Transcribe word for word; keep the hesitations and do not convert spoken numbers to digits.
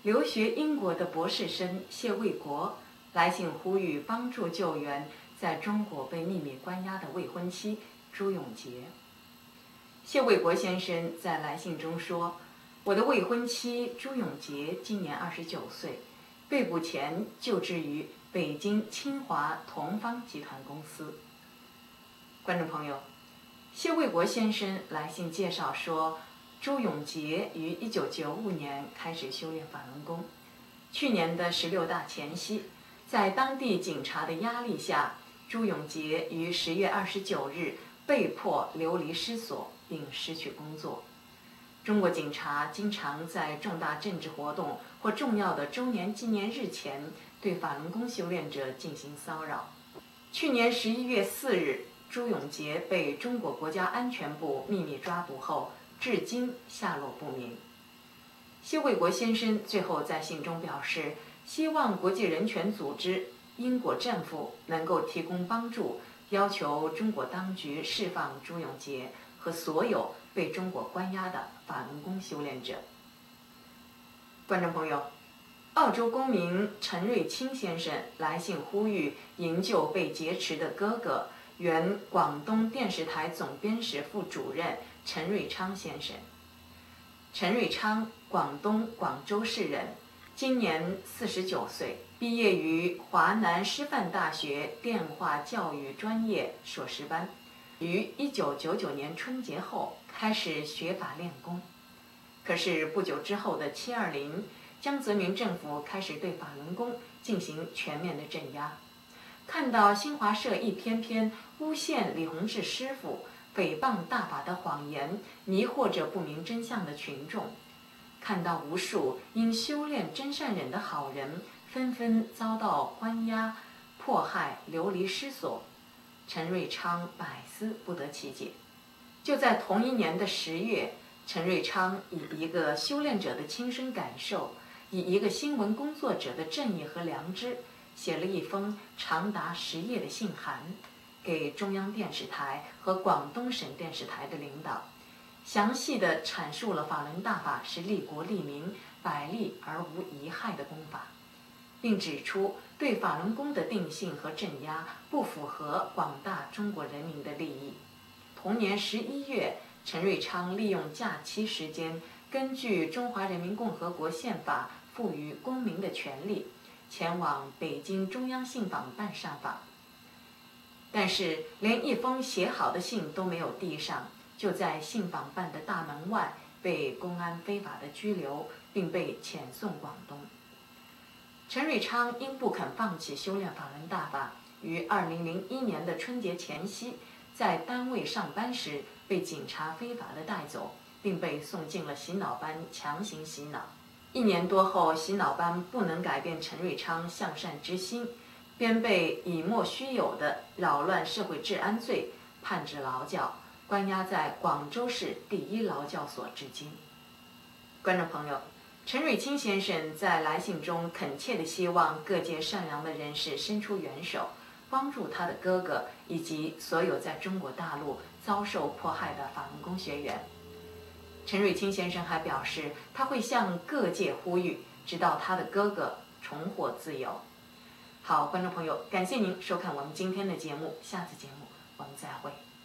留学英国的博士生谢卫国来信呼吁帮助救援在中国被秘密关押的未婚妻朱永杰。谢卫国先生在来信中说：“我的未婚妻朱永杰今年二十九岁，被捕前就职于北京清华同方集团公司。”观众朋友，谢卫国先生来信介绍说，朱永杰于一九九五年开始修炼法轮功，去年的十六大前夕，在当地警察的压力下，朱永杰于十月二十九日被迫流离失所并失去工作。中国警察经常在重大政治活动或重要的周年纪念日前对法轮功修炼者进行骚扰。去年十一月四日，朱永杰被中国国家安全部秘密抓捕后，至今下落不明。谢卫国先生最后在信中表示，希望国际人权组织、英国政府能够提供帮助，要求中国当局释放朱永杰和所有被中国关押的法轮功修炼者。观众朋友，澳洲公民陈瑞清先生来信呼吁营救被劫持的哥哥，原广东电视台总编室副主任陈瑞昌先生。陈瑞昌，广东广州市人，今年四十九岁，毕业于华南师范大学电话教育专业硕士班，于一九九九年春节后开始学法练功。可是不久之后的七二零，江泽民政府开始对法轮功进行全面的镇压。看到新华社一篇篇诬陷李洪志师傅、诽谤大法的谎言，迷惑着不明真相的群众，看到无数因修炼真善忍的好人纷纷遭到关押、迫害、流离失所，陈瑞昌百思不得其解。就在同一年的十月，陈瑞昌以一个修炼者的亲身感受，以一个新闻工作者的正义和良知，写了一封长达十页的信函，给中央电视台和广东省电视台的领导，详细地阐述了法轮大法是利国利民、百利而无一害的功法，并指出对法轮功的定性和镇压不符合广大中国人民的利益。同年十一月，陈瑞昌利用假期时间，根据中华人民共和国宪法赋予公民的权利，前往北京中央信访办上访。但是连一封写好的信都没有递上，就在信访办的大门外被公安非法的拘留，并被遣送广东。陈瑞昌因不肯放弃修炼法轮大法，于二零零一年的春节前夕，在单位上班时被警察非法的带走，并被送进了洗脑班强行洗脑。一年多后，洗脑班不能改变陈瑞昌向善之心，便被以莫须有的扰乱社会治安罪判治劳教，关押在广州市第一劳教所至今。观众朋友，陈瑞清先生在来信中恳切地希望各界善良的人士伸出援手，帮助他的哥哥以及所有在中国大陆遭受迫害的法轮功学员。陈瑞清先生还表示，他会向各界呼吁，直到他的哥哥重获自由。好，观众朋友，感谢您收看我们今天的节目，下次节目我们再会。